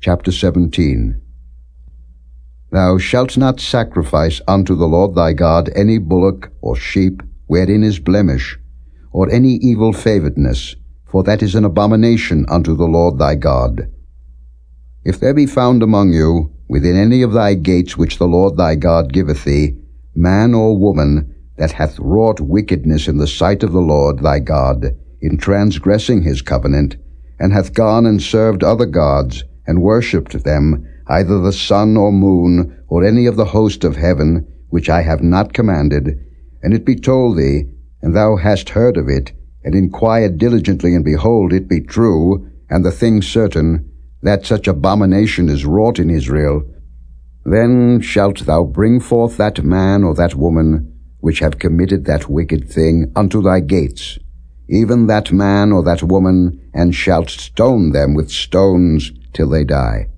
Chapter 17. Thou shalt not sacrifice unto the Lord thy God any bullock or sheep wherein is blemish, or any evil favoredness, for that is an abomination unto the Lord thy God. If there be found among you, within any of thy gates which the Lord thy God giveth thee, man or woman, that hath wrought wickedness in the sight of the Lord thy God, in transgressing his covenant, and hath gone and served other gods, and worshipped them, either the sun or moon, or any of the host of heaven, which I have not commanded, and it be told thee, and thou hast heard of it, and inquired diligently, and behold, it be true, and the thing certain, that such abomination is wrought in Israel, then shalt thou bring forth that man or that woman, which have committed that wicked thing, unto thy gates, even that man or that woman, and shalt stone them with stones till they die.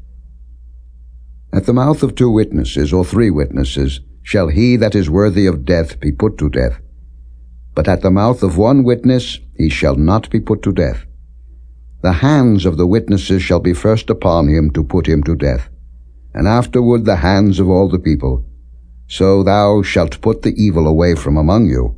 At the mouth of 2 witnesses or 3 witnesses shall he that is worthy of death be put to death. But at the mouth of 1 witness he shall not be put to death. The hands of the witnesses shall be first upon him to put him to death, and afterward the hands of all the people. So thou shalt put the evil away from among you.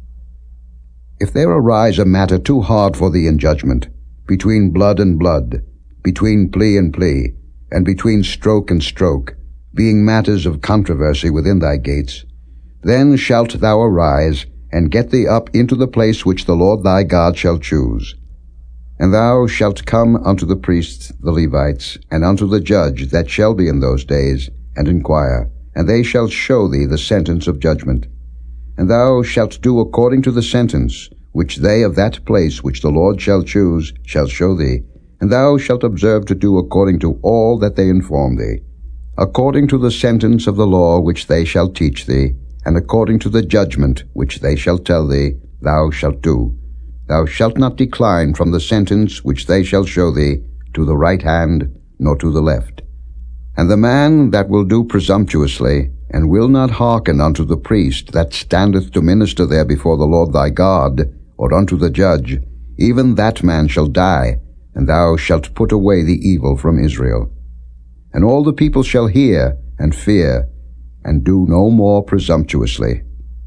If there arise a matter too hard for thee in judgment, between blood and blood, between plea and plea, and between stroke and stroke, being matters of controversy within thy gates, then shalt thou arise, and get thee up into the place which the Lord thy God shall choose. And thou shalt come unto the priests the Levites, and unto the judge that shall be in those days, and inquire, and they shall show thee the sentence of judgment. And thou shalt do according to the sentence which they of that place which the Lord shall choose shall show thee, and thou shalt observe to do according to all that they inform thee, according to the sentence of the law which they shall teach thee, and according to the judgment which they shall tell thee, thou shalt do. Thou shalt not decline from the sentence which they shall show thee, to the right hand, nor to the left. And the man that will do presumptuously, and will not hearken unto the priest that standeth to minister there before the Lord thy God, or unto the judge, even that man shall die, and thou shalt put away the evil from Israel. And all the people shall hear and fear, and do no more presumptuously.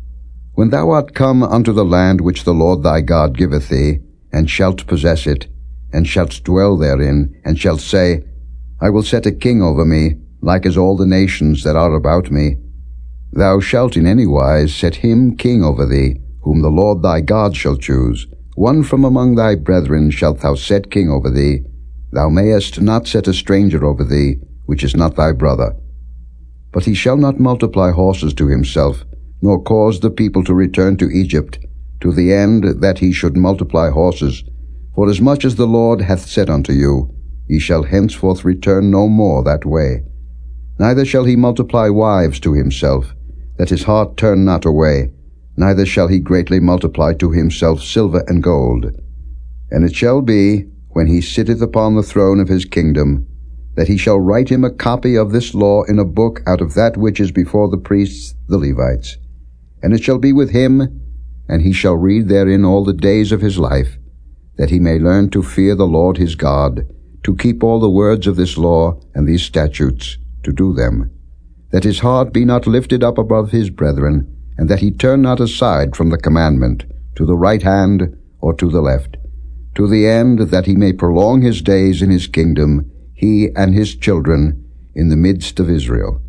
When thou art come unto the land which the Lord thy God giveth thee, and shalt possess it, and shalt dwell therein, and shalt say, I will set a king over me, like as all the nations that are about me, thou shalt in any wise set him king over thee, whom the Lord thy God shall choose. One from among thy brethren shalt thou set king over thee. Thou mayest not set a stranger over thee, which is not thy brother. But he shall not multiply horses to himself, nor cause the people to return to Egypt, to the end that he should multiply horses. For as much as the Lord hath said unto you, ye shall henceforth return no more that way. Neither shall he multiply wives to himself, that his heart turn not away, neither shall he greatly multiply to himself silver and gold. And it shall be, when he sitteth upon the throne of his kingdom, that he shall write him a copy of this law in a book out of that which is before the priests the Levites. And it shall be with him, and he shall read therein all the days of his life, that he may learn to fear the Lord his God, to keep all the words of this law and these statutes, to do them, that his heart be not lifted up above his brethren, and that he turn not aside from the commandment, to the right hand or to the left, to the end that he may prolong his days in his kingdom, he and his children, in the midst of Israel.